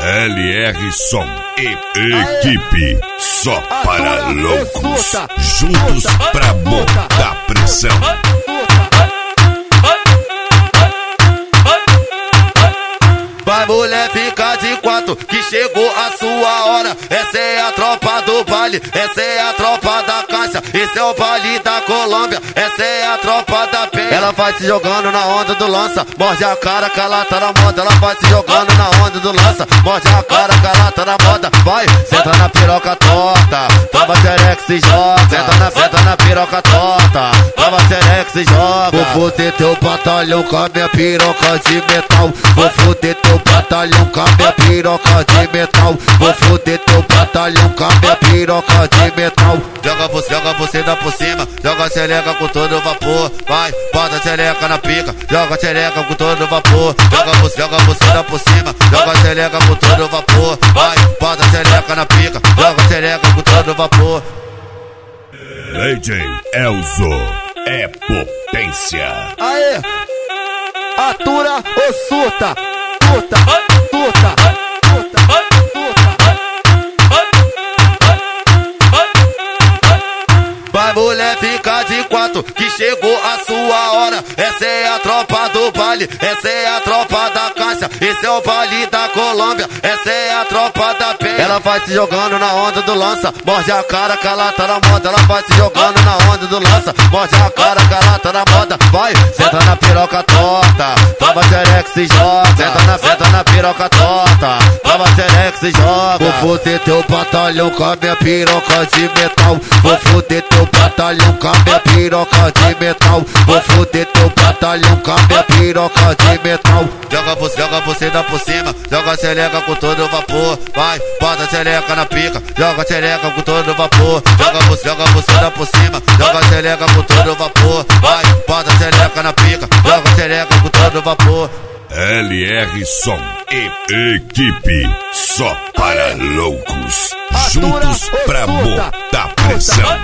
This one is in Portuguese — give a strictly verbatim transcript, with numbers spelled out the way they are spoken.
L R Som e equipe só para loucos, juntos pra botar pressão. Vai mulher, fica de quatro, que chegou a sua hora. Essa é a tropa do baile, essa é a tropa da caixa. Esse é o baile da Colômbia, essa é a tropa da penha. Ela vai se jogando na onda do lança, morde a cara que ela tá na moda. Ela vai se jogando na onda do lança, morde a cara que ela tá na moda. Vai, senta na piroca torta, tava xereca se joga. Senta na, senta na piroca torta, tava xereca se joga. Vou foder teu batalhão com a minha piroca de metal. Vou foder teu batalhão com a minha piroca de metal. Vou foder teu batalhão com a minha piroca de metal. Joga você, joga você dá por cima, joga a xereca com todo vapor. Vai, bota a xereca na pica, joga a xereca com todo vapor. Joga você, joga você dá por cima, joga a xereca com todo vapor. Vai, bota a xereca na pica, joga a xereca com todo vapor. D J Elzo é potência. Aê, atura ou surta, surta, surta, surta, surta. Vai mulher, fica de quatro, que chegou a sua hora. Essa é a tropa do baile, essa é a tropa da caixa. Esse é o baile da Colômbia, essa é a tropa da penha. Ela vai se jogando na onda do lança, morde a cara que ela tá na moda. Ela vai se jogando na onda do lança, morde a cara que ela tá na moda. Vai, senta na piroca torta, tava xereca se joga. Senta na, senta na piroca torta, tava xereca se joga. Vou foder teu batalhão com a minha piroca de metal. Vou foder teu batalhão com a minha piroca de metal. Vou foder teu batalhão com a minha piroca de metal. Joga você, joga você dá por cima, joga a xereca com todo vapor. Vai, bota a xereca na pica, joga a xereca com todo vapor. Joga você, joga você dá por cima, joga a xereca com todo vapor. Vai, bota a xereca na pica, joga a xereca com todo vapor. L R Som e equipe só para loucos, juntos pra botar pressão.